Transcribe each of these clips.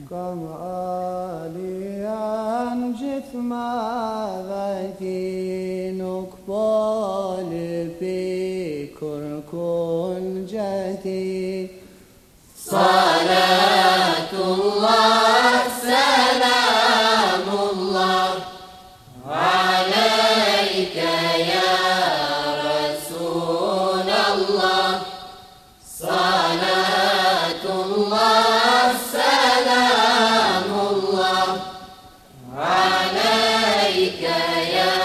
كم آليان جثم ذاتي نقبال بكر كن جاتي صلاة الله سلام الله عليك يا رسول الله صلاة الله سلام الله عليك يا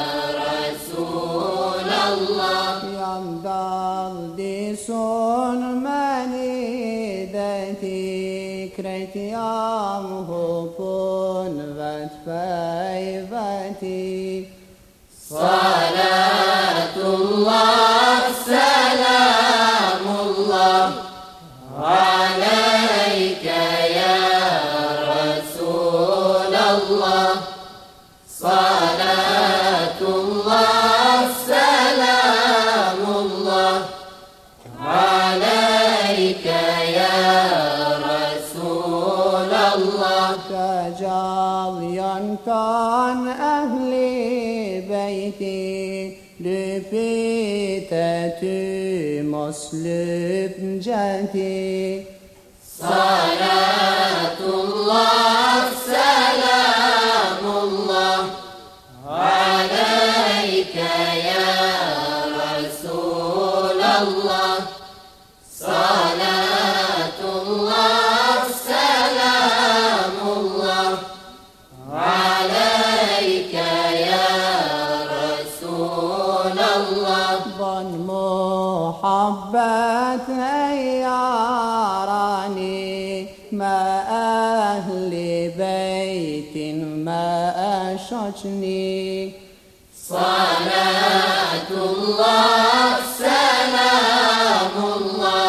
رسول الله يندل دي سون مني داتي كريتيام هوبون وات فايفاتي صلاة الله سلام الله عليك يا رسول الله صلاة الله سلام الله عليك يا رسول الله تجال ينتان أهل بيتي لبيتة مسلب جاتي صلاة الله سلام الله عليك يا رسول الله صلاة الله سلام الله عليك يا رسول الله ظن محبة أياراني ما أهل بيت ما أشجني صلاة الله سلام الله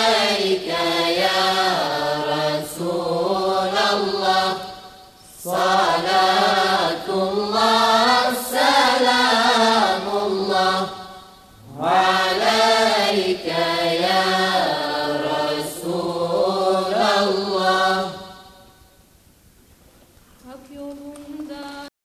عليك يا رسول الله